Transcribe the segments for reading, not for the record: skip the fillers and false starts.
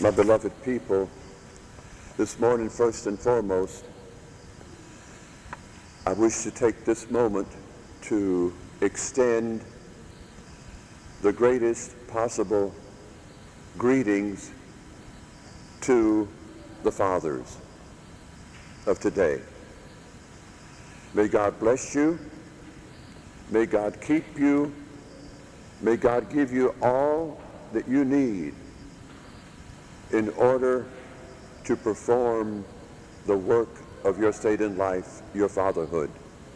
My beloved people, this morning, first and foremost, I wish to take this moment to extend the greatest possible greetings to the fathers of today. May God bless you. May God keep you. May God give you all that you need in order to perform the work of your state in life, your fatherhood.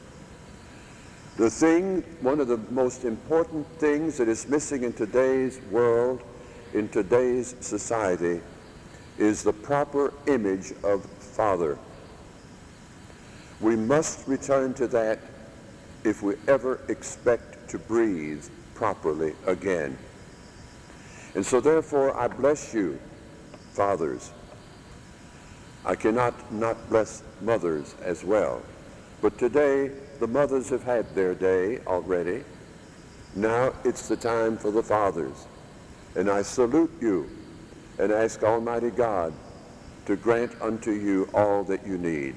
One of the most important things that is missing in today's world, in today's society, is the proper image of father. We must return to that if we ever expect to breathe properly again. And so therefore, I bless you, fathers. I cannot not bless mothers as well. But today, the mothers have had their day already. Now it's the time for the fathers. And I salute you and ask Almighty God to grant unto you all that you need.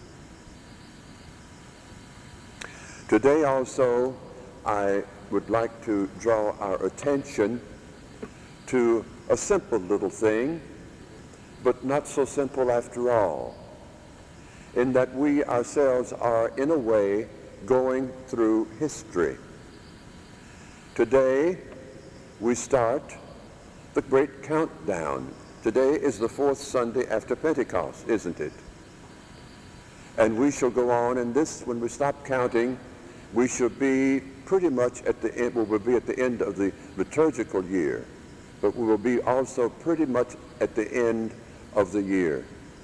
Today also, I would like to draw our attention to a simple little thing, but not so simple after all, in that we ourselves are, in a way, going through history. Today, we start the great countdown. Today is the fourth Sunday after Pentecost, isn't it? And we shall go on, and this, when we stop counting, we shall be pretty much at the end, we will be at the end of the liturgical year, but we will be also pretty much at the end of the year.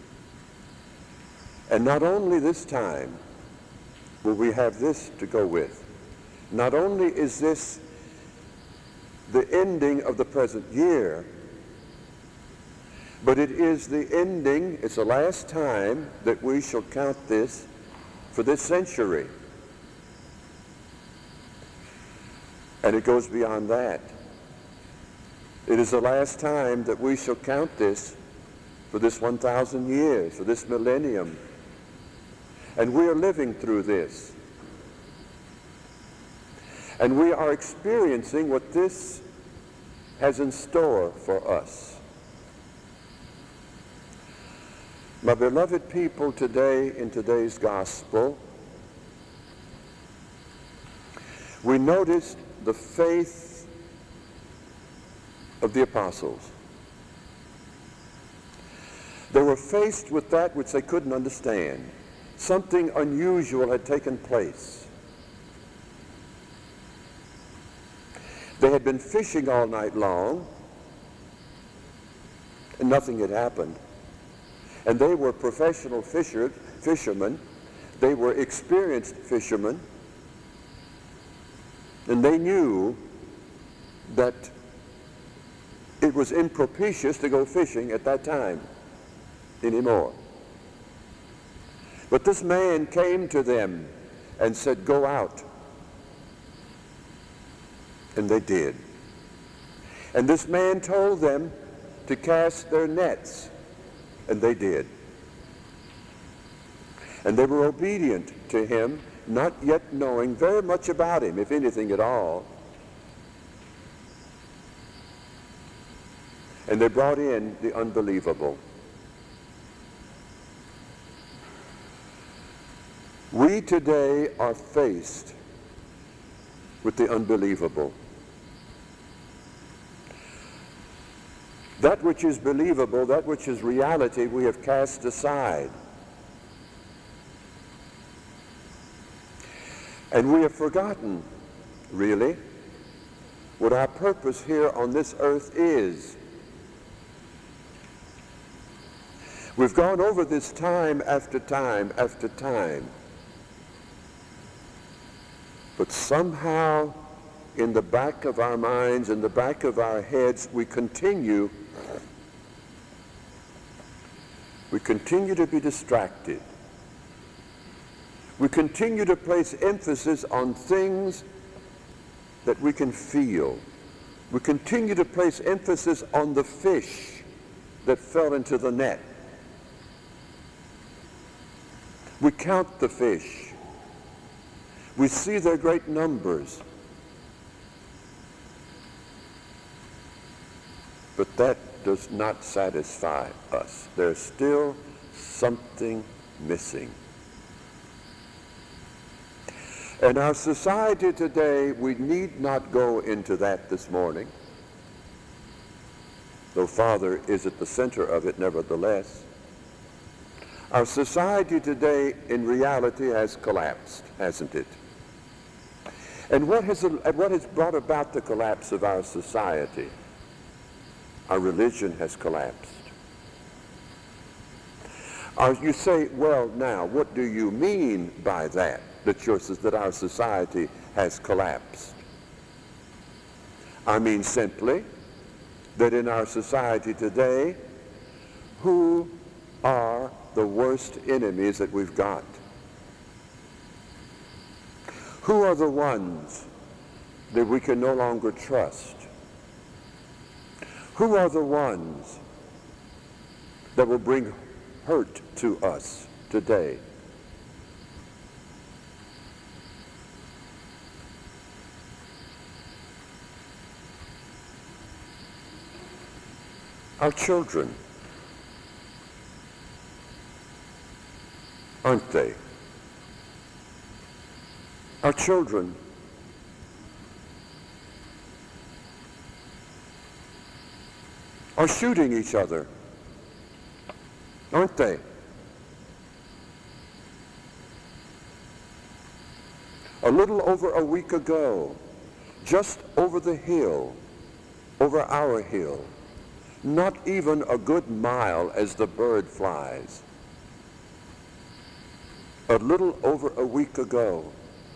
And not only this time will we have this to go with. Not only is this the ending of the present year, but it is the ending, it's the last time that we shall count this for this century. And it goes beyond that. It is the last time that we shall count this for this 1,000 years, for this millennium. And we are living through this. And we are experiencing what this has in store for us. My beloved people, today, in today's gospel, we noticed the faith of the apostles. They were faced with that which they couldn't understand. Something unusual had taken place. They had been fishing all night long, and nothing had happened. And they were professional fishermen. They were experienced fishermen. And they knew that it was impropitious to go fishing at that time anymore. But this man came to them and said, "Go out." And they did. And this man told them to cast their nets, and they did. And they were obedient to him, not yet knowing very much about him, if anything at all. And they brought in the unbelievable. We today are faced with the unbelievable. That which is believable, that which is reality, we have cast aside. And we have forgotten, really, what our purpose here on this earth is. We've gone over this time after time after time. But somehow, in the back of our minds, in the back of our heads, we continue to be distracted. We continue to place emphasis on things that we can feel. We continue to place emphasis on the fish that fell into the net. We count the fish. We see their great numbers. But that does not satisfy us. There's still something missing. In our society today, we need not go into that this morning, though Father is at the center of it nevertheless. Our society today, in reality, has collapsed, hasn't it? And what has brought about the collapse of our society? Our religion has collapsed. You say, well, now, what do you mean by that? That our society has collapsed. I mean simply that in our society today, who are the worst enemies that we've got? Who are the ones that we can no longer trust? Who are the ones that will bring hurt to us today? Our children, aren't they? Our children are shooting each other, aren't they? A little over a week ago, just over the hill, over our hill, not even a good mile as the bird flies, a little over a week ago,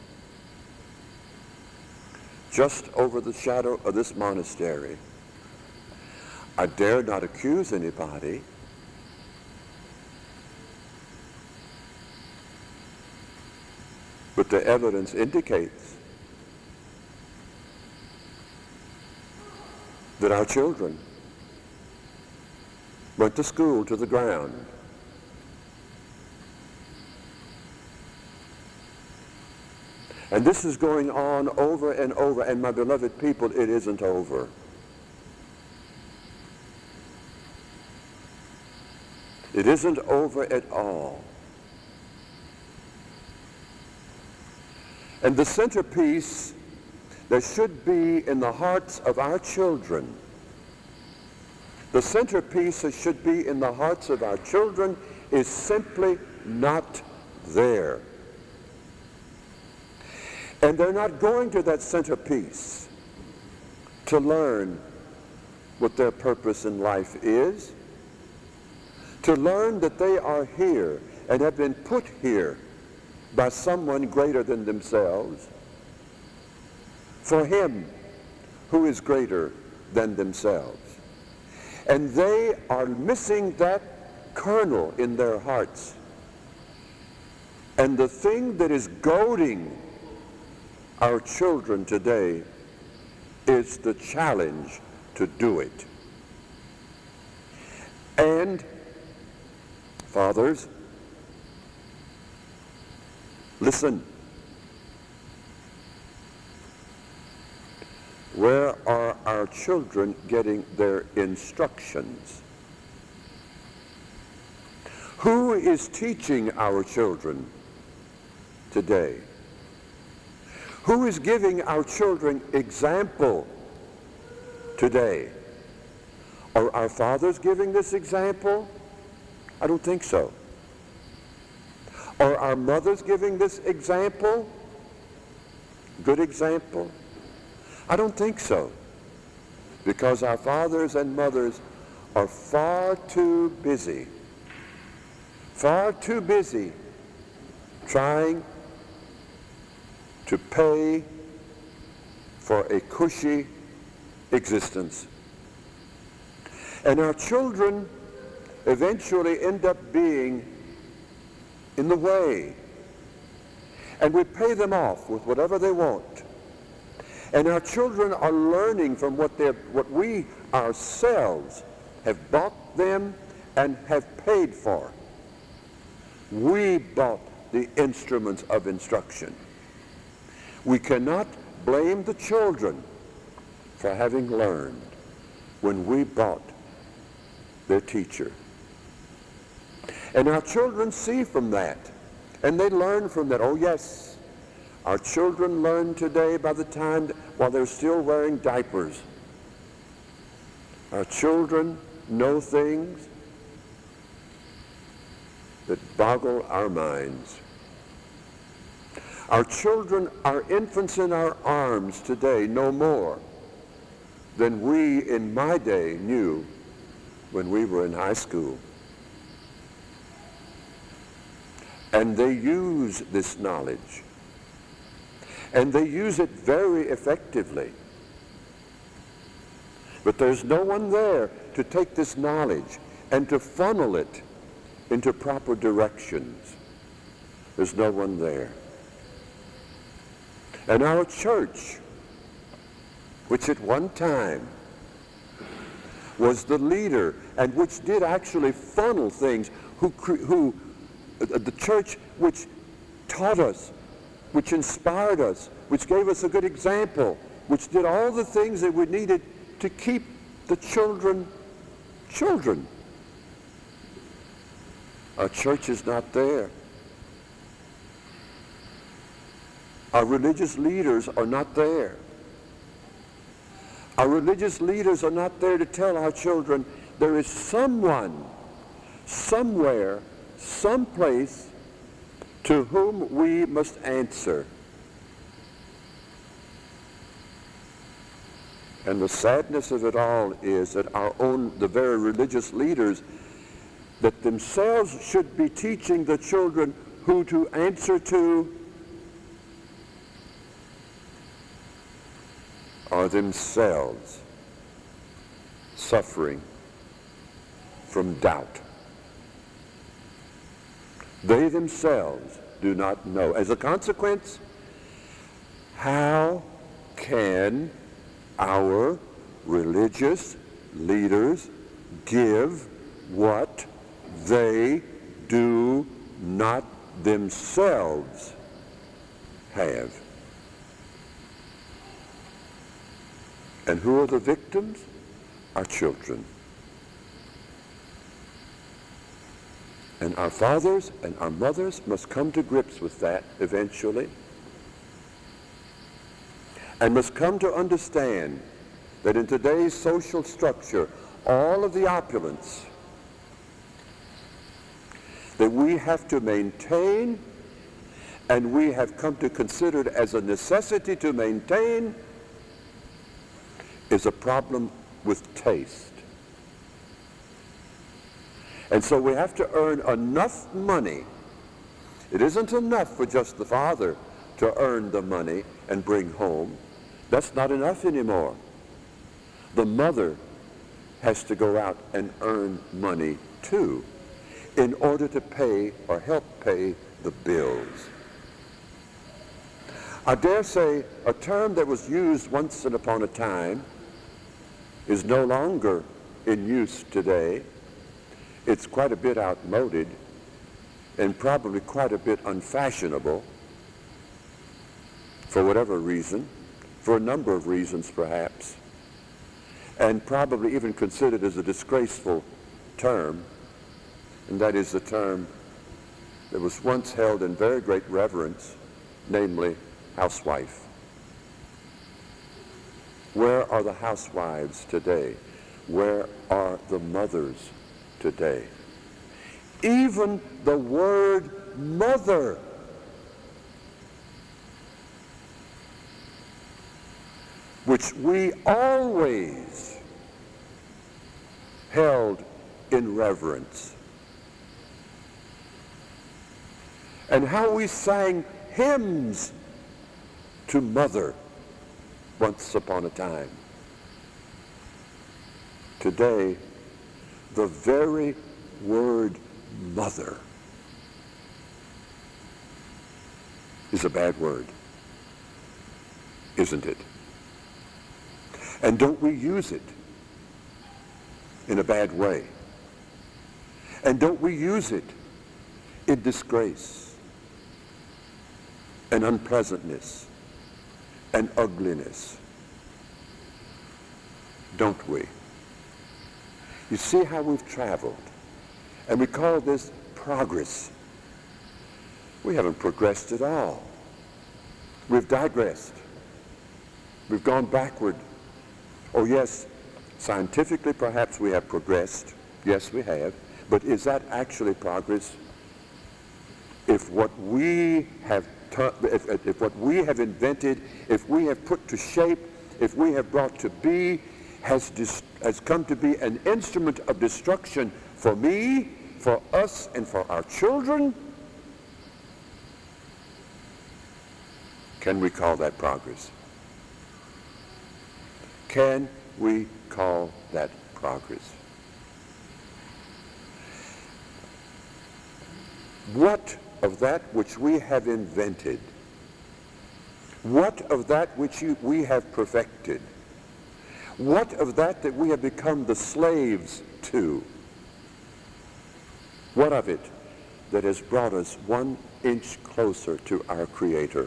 just over the shadow of this monastery. I dare not accuse anybody, but the evidence indicates that our children went to school to the ground. And this is going on over and over, and my beloved people, it isn't over. It isn't over at all. And the centerpiece that should be in the hearts of our children, the centerpiece that should be in the hearts of our children is simply not there. And they're not going to that centerpiece to learn what their purpose in life is, to learn that they are here and have been put here by someone greater than themselves, for him who is greater than themselves. And they are missing that kernel in their hearts. And the thing that is goading our children today is the challenge to do it. And fathers, listen. Where are our children getting their instructions? Who is teaching our children today? Who is giving our children example today? Are our fathers giving this example? I don't think so. Are our mothers giving this example? Good example? I don't think so. Because our fathers and mothers are far too busy trying to pay for a cushy existence. And our children eventually end up being in the way. And we pay them off with whatever they want. And our children are learning from what we ourselves have bought them and have paid for. We bought the instruments of instruction. We cannot blame the children for having learned when we bought their teacher. And our children see from that, and they learn from that. Oh yes, our children learn today by the time while they're still wearing diapers. Our children know things that boggle our minds. Our children, our infants in our arms today know more than we in my day knew when we were in high school. And they use this knowledge. And they use it very effectively. But there's no one there to take this knowledge and to funnel it into proper directions. There's no one there. And our church, which at one time was the leader and which did actually funnel things, the church which taught us, which inspired us, which gave us a good example, which did all the things that we needed to keep the children. Our church is not there. Our religious leaders are not there. Our religious leaders are not there to tell our children there is someone, somewhere, someplace to whom we must answer. And the sadness of it all is that the very religious leaders that themselves should be teaching the children who to answer to are themselves suffering from doubt. They themselves do not know. As a consequence, how can our religious leaders give what they do not themselves have? And who are the victims? Our children. And our fathers and our mothers must come to grips with that eventually, and must come to understand that in today's social structure, all of the opulence that we have to maintain and we have come to consider it as a necessity to maintain is a problem with taste. And so we have to earn enough money. It isn't enough for just the father to earn the money and bring home. That's not enough anymore. The mother has to go out and earn money too in order to pay or help pay the bills. I dare say a term that was used once and upon a time is no longer in use today. It's quite a bit outmoded and probably quite a bit unfashionable for whatever reason, for a number of reasons perhaps, and probably even considered as a disgraceful term, and that is the term that was once held in very great reverence, namely housewife. Where are the housewives today? Where are the mothers today? Even the word mother which we always held in reverence, and how we sang hymns to mother once upon a time. Today, the very word mother is a bad word, isn't it? And don't we use it in a bad way? And don't we use it in disgrace and unpleasantness and ugliness? Don't we? You see how we've traveled, and we call this progress. We haven't progressed at all. We've digressed. We've gone backward. Oh yes, scientifically perhaps we have progressed. Yes, we have. But is that actually progress? If what we have if what we have invented, if we have put to shape, if we have brought to be, has come to be an instrument of destruction for me, for us, and for our children, can we call that progress? Can we call that progress? What of that which we have invented, what of that which we have perfected, what of that that we have become the slaves to, what of it that has brought us 1 inch closer to our Creator?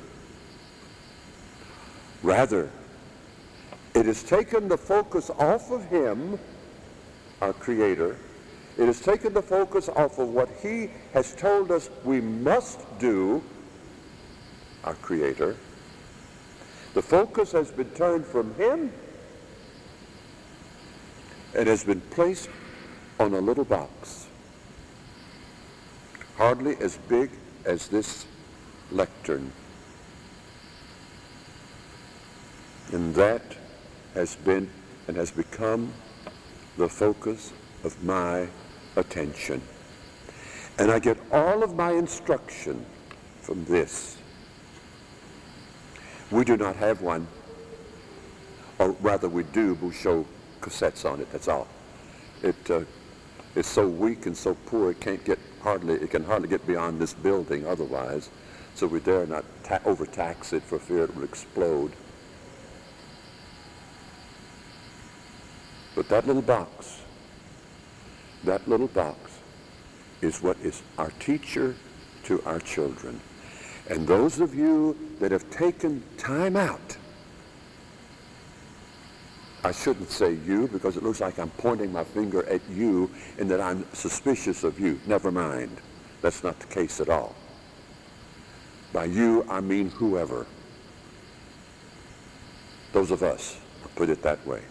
Rather, it has taken the focus off of Him, our Creator. It has taken the focus off of what He has told us we must do, our Creator. The focus has been turned from Him and has been placed on a little box, hardly as big as this lectern. And that has been and has become the focus of my attention. And I get all of my instruction from this. We do not have one, or rather we do, we'll show cassettes on it, that's all. It is so weak and so poor it can hardly get beyond this building otherwise, so we dare not overtax it for fear it will explode. But that little box is what is our teacher to our children. And those of you that have taken time out, I shouldn't say you because it looks like I'm pointing my finger at you and that I'm suspicious of you. Never mind. That's not the case at all. By you, I mean whoever. Those of us, I'll put it that way.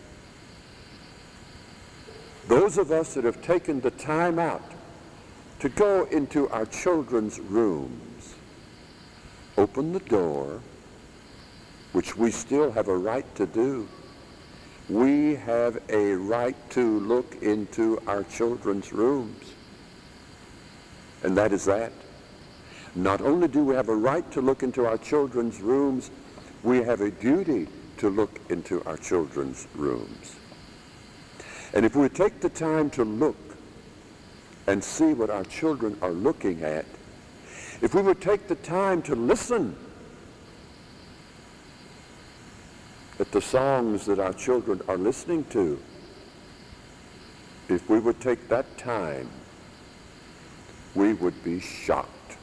Those of us that have taken the time out to go into our children's rooms, open the door, which we still have a right to do. We have a right to look into our children's rooms. And that is that. Not only do we have a right to look into our children's rooms, we have a duty to look into our children's rooms. And if we take the time to look and see what our children are looking at, if we would take the time to listen at the songs that our children are listening to, if we would take that time, we would be shocked.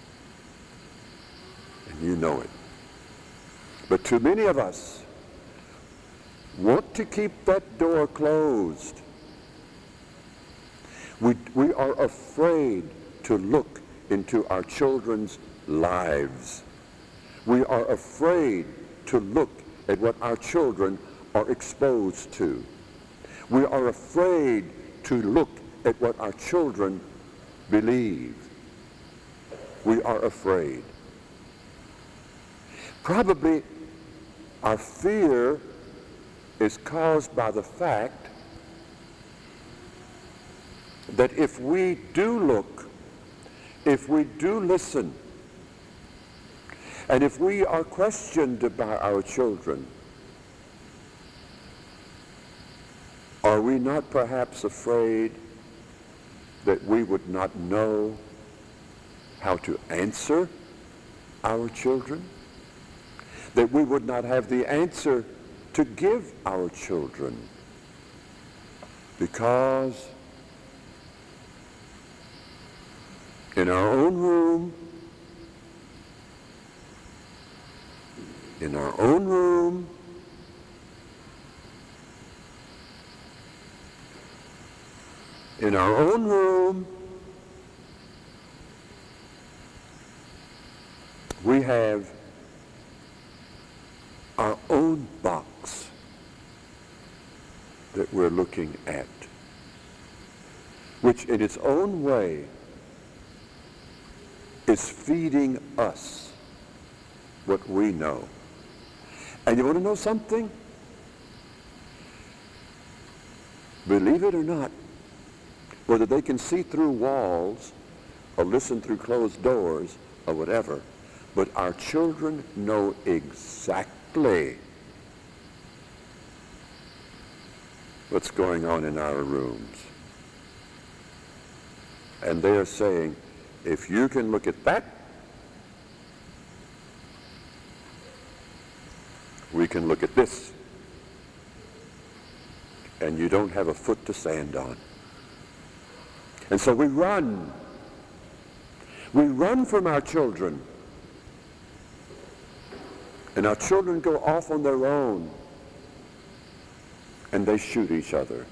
And you know it. But too many of us want to keep that door closed. We are afraid to look into our children's lives. We are afraid to look at what our children are exposed to. We are afraid to look at what our children believe. We are afraid. Probably our fear is caused by the fact that if we do look, if we do listen, and if we are questioned by our children, are we not perhaps afraid that we would not know how to answer our children? That we would not have the answer to give our children? Because in our own room, in our own room, in our own room, we have our own box that we're looking at, which in its own way is feeding us what we know. And you want to know something? Believe it or not, whether they can see through walls or listen through closed doors or whatever, but our children know exactly what's going on in our rooms. And they are saying, if you can look at that, we can look at this. And you don't have a foot to stand on. And so we run. We run from our children. And our children go off on their own. And they shoot each other.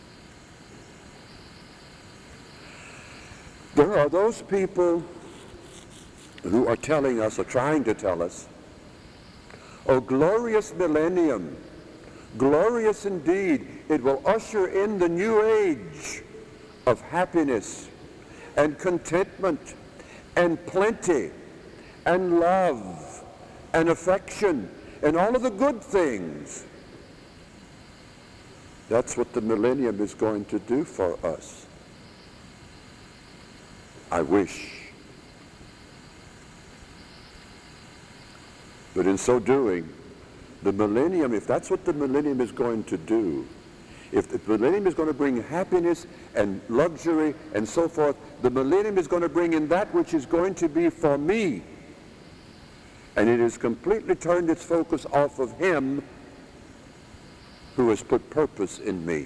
There are those people who are telling us, or trying to tell us, oh, glorious millennium, glorious indeed, it will usher in the new age of happiness and contentment and plenty and love and affection and all of the good things. That's what the millennium is going to do for us. I wish. But in so doing, the millennium, if that's what the millennium is going to do, if the millennium is going to bring happiness and luxury and so forth, the millennium is going to bring in that which is going to be for me. And it has completely turned its focus off of him who has put purpose in me.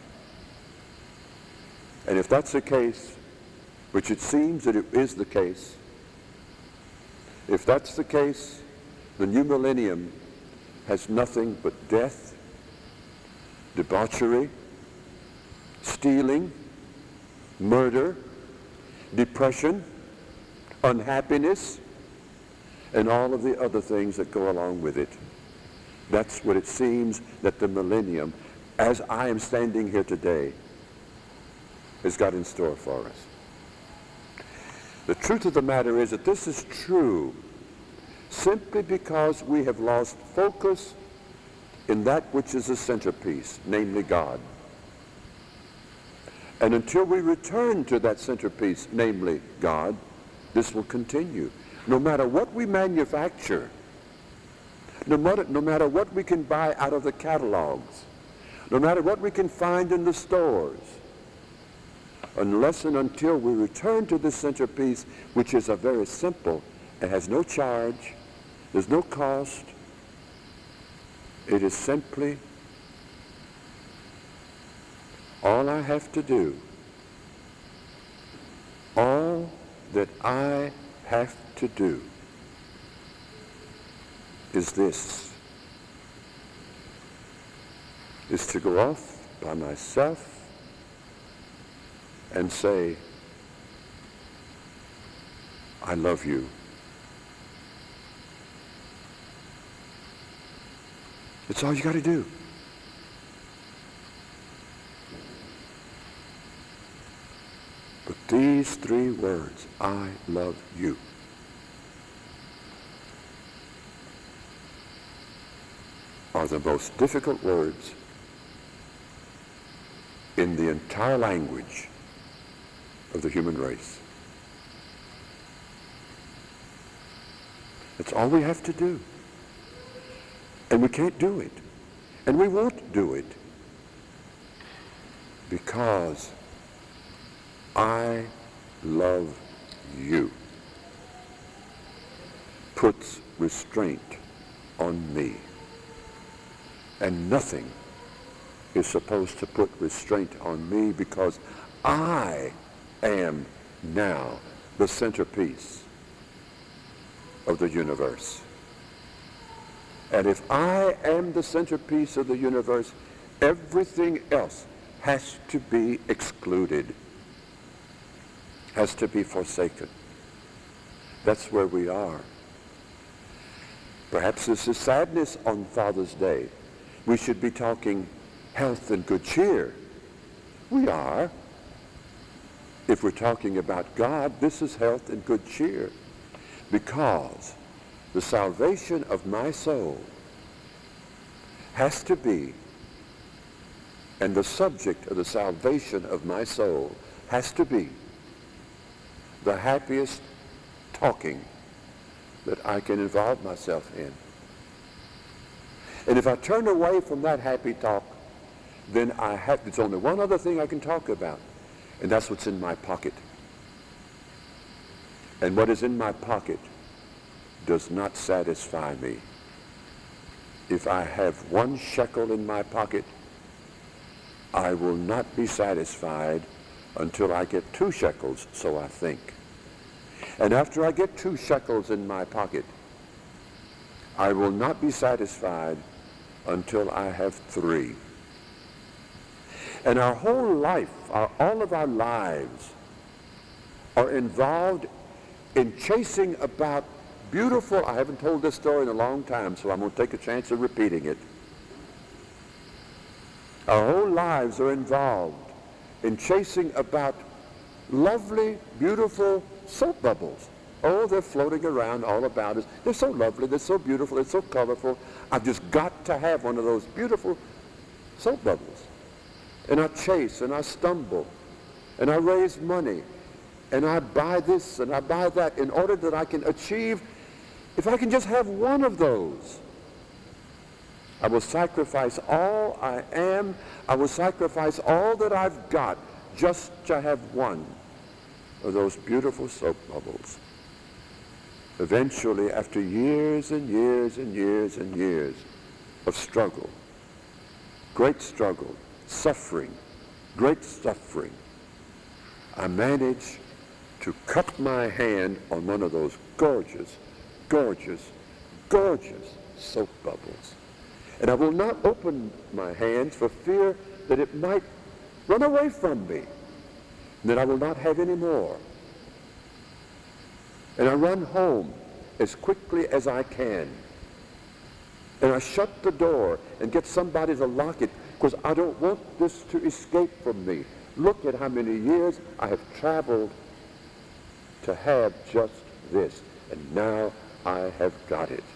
And if that's the case, which it seems that it is the case, if that's the case, the new millennium has nothing but death, debauchery, stealing, murder, depression, unhappiness, and all of the other things that go along with it. That's what it seems that the millennium, as I am standing here today, has got in store for us. The truth of the matter is that this is true simply because we have lost focus in that which is the centerpiece, namely God. And until we return to that centerpiece, namely God, this will continue. No matter what we manufacture, no matter what we can buy out of the catalogs, no matter what we can find in the stores, unless and until we return to this centerpiece, which is a very simple, it has no charge, there's no cost, it is simply all I have to do, all that I have to do is this, is to go off by myself and say, I love you. That's all you got to do. But these three words, I love you, are the most difficult words in the entire language of the human race. That's all we have to do. And we can't do it. And we won't do it. Because I love you puts restraint on me. And nothing is supposed to put restraint on me because I am now the centerpiece of the universe. And if I am the centerpiece of the universe, everything else has to be excluded, has to be forsaken. That's where we are. Perhaps this is sadness on Father's Day. We should be talking health and good cheer. We are. If we're talking about God, this is health and good cheer, because the salvation of my soul has to be, and the subject of the salvation of my soul has to be the happiest talking that I can involve myself in. And if I turn away from that happy talk, then there's only one other thing I can talk about, and that's what's in my pocket. And what is in my pocket does not satisfy me. If I have 1 shekel in my pocket, I will not be satisfied until I get 2 shekels, so I think. And after I get 2 shekels in my pocket, I will not be satisfied until I have 3. And our whole life, all of our lives, are involved in chasing about beautiful, I haven't told this story in a long time, so I'm going to take a chance of repeating it. Our whole lives are involved in chasing about lovely, beautiful soap bubbles. Oh, they're floating around all about us. They're so lovely, they're so beautiful, they're so colorful. I've just got to have one of those beautiful soap bubbles. And I chase and I stumble and I raise money and I buy this and I buy that in order that I can achieve, if I can just have one of those, I will sacrifice all I am. I will sacrifice all that I've got just to have one of those beautiful soap bubbles. Eventually, after years and years and years and years of struggle, great struggle, suffering, great suffering, I managed to cut my hand on one of those gorgeous, gorgeous, gorgeous soap bubbles. And I will not open my hands for fear that it might run away from me, and that I will not have any more. And I run home as quickly as I can. And I shut the door and get somebody to lock it, because I don't want this to escape from me. Look at how many years I have traveled to have just this, and now I have got it.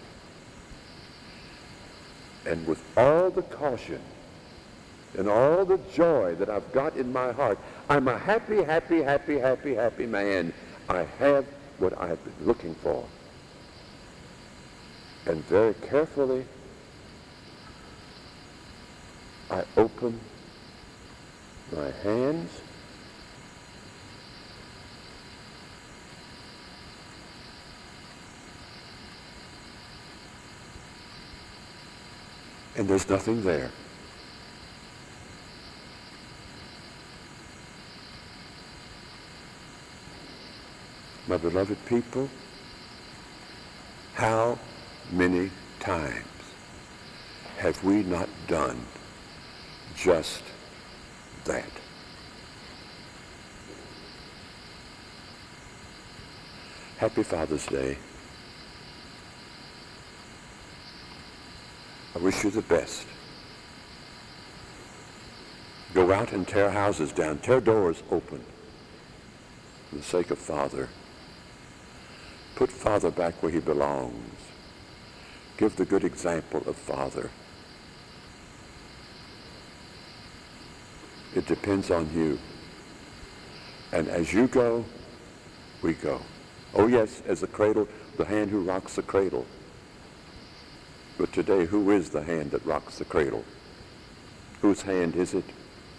And with all the caution and all the joy that I've got in my heart, I'm a happy, happy, happy, happy, happy man. I have what I have been looking for. And very carefully, I open my hands and there's nothing there. My beloved people, how many times have we not done just that? Happy Father's Day. I wish you the best. Go out and tear houses down, tear doors open for the sake of Father. Put Father back where he belongs. Give the good example of Father. It depends on you. And as you go, we go. Oh yes, as the cradle, the hand who rocks the cradle. But today, who is the hand that rocks the cradle? Whose hand is it?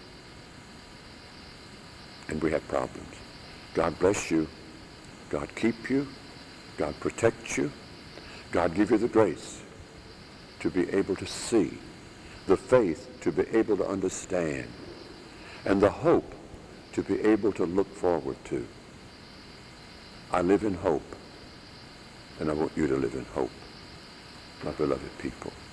And we have problems. God bless you. God keep you. God protect you. God give you the grace to be able to see the faith to be able to understand, and the hope to be able to look forward to. I live in hope, and I want you to live in hope, my beloved people.